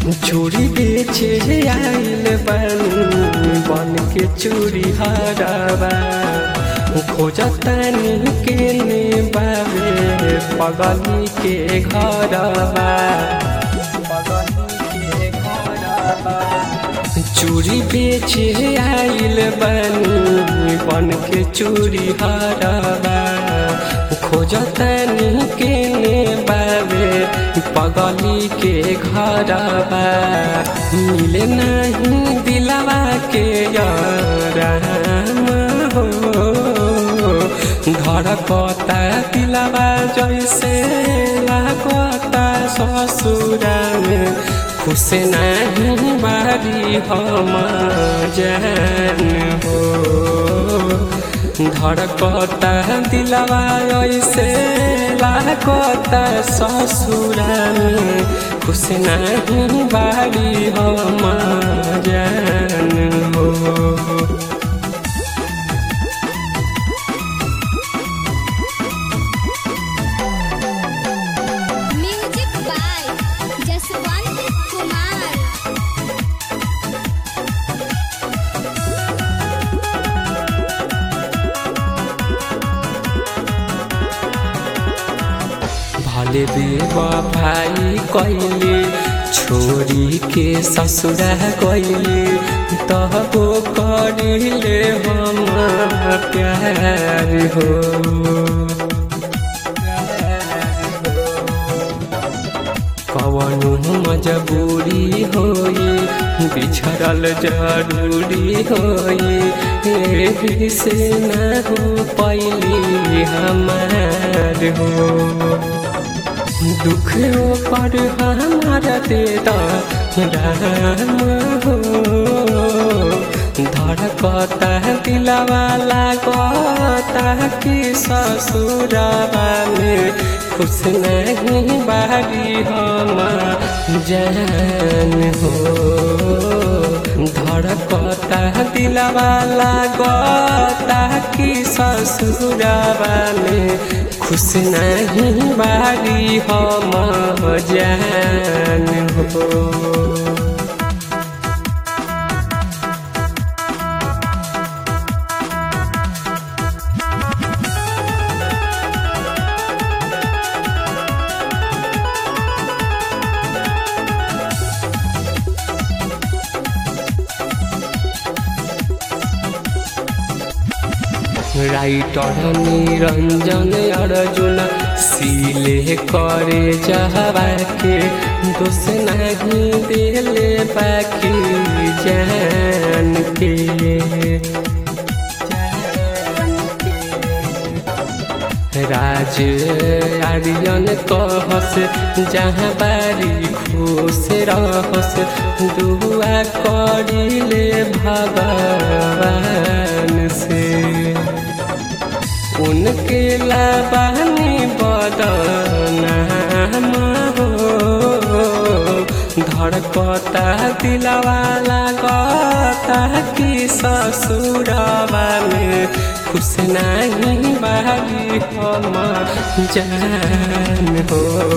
चूड़ी बेचे आइल बन के चूड़ी हराबा खोजतानी के ने बाबे पगली के घरबा चूड़ी बेचे आइल बन के चूड़ी हराबा खोजतानी के ने बाबे पगली के घरबा मिले नहीं दिलवा के याराम हो धड़कता दिलवा जैसे लागता ससुरा में खुश नहीं बारी हम जान हो धड़कता दिलवा ऐसे लागता ससुरा में खुश नहीं बारी हम जान हो। Music by Jaswant Kumar. भले बेवफाई कैली छोरी के ससुरा गैली तबो करिले हम प्यार हो कवनो मजबूरी होई बिछड़ल जरूरी होई एही से ना हो पैली हमार हो दुख पर हमारा देता राम हो धड़कता दिलवा लागता कि ससुरवा में खुश नहीं बारी हम जान हो धड़कता दिलवा लागता कि ससुरवा में खुश नहीं बारी हम जान हो। राइटर निरंजन अर्जुन सिले करे जहवा के दोष नहीं दिले बाकी जान के राज आर्यन कहस जहाँ बारी खुश रहस दुआ करिले भगवान से उनके लाबानी बदनाम हो धड़कता दिलवा लागता कि ससुरवा में खुश नहीं बारी हम जान हो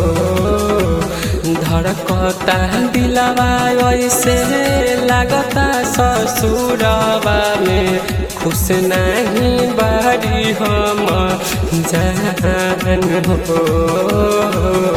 धड़कता दिलवा ऐसे लागता ससुरवा में खुश नहीं बारी हम जान हो।